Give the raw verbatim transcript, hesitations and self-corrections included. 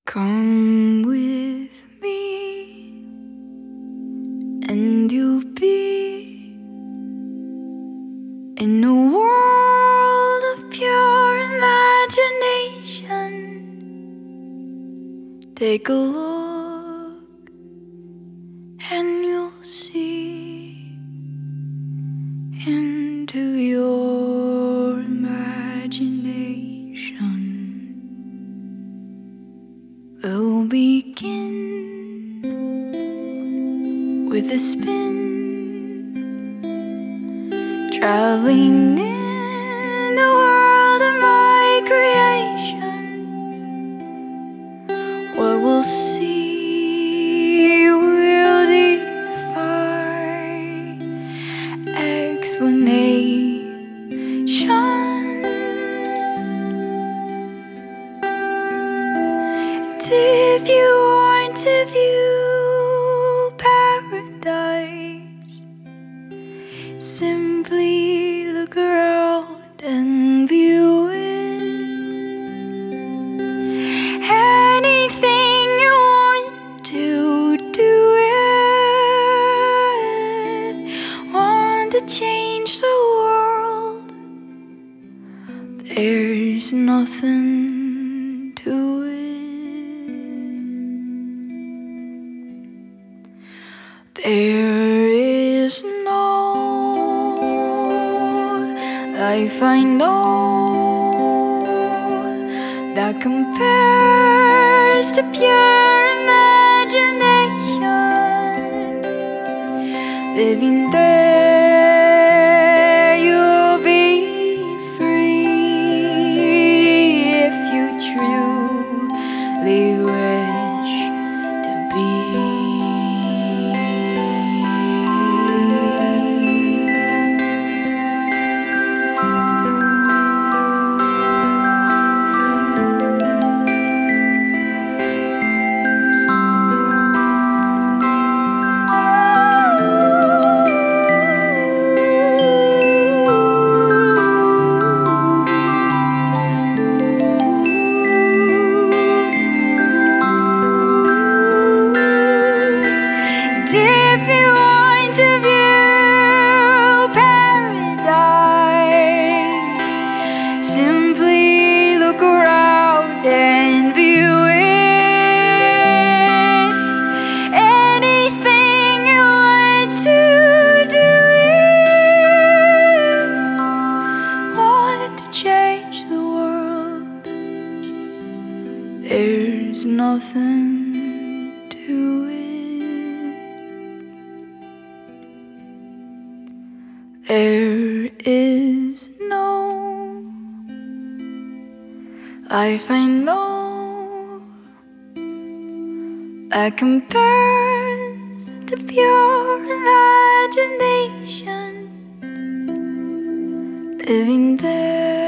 Come with me, and you'll be in a world of pure imagination. Take a look, and you'll see into your imagination. We'll begin with a spin, traveling in the world of my creation. What we'll see will defy explanation. If you want to view paradise, simply look around and view it. Anything you want to do it. Want to change the world, there's nothing to it. There is no life I know that compares to pure imagination. Living there, you'll be free if you truly wish to be. If you want to view paradise, simply look around and view it. Anything you want to do it. Want to change the world, there's nothing to it. There is no life I know that compares to pure imagination. Living there,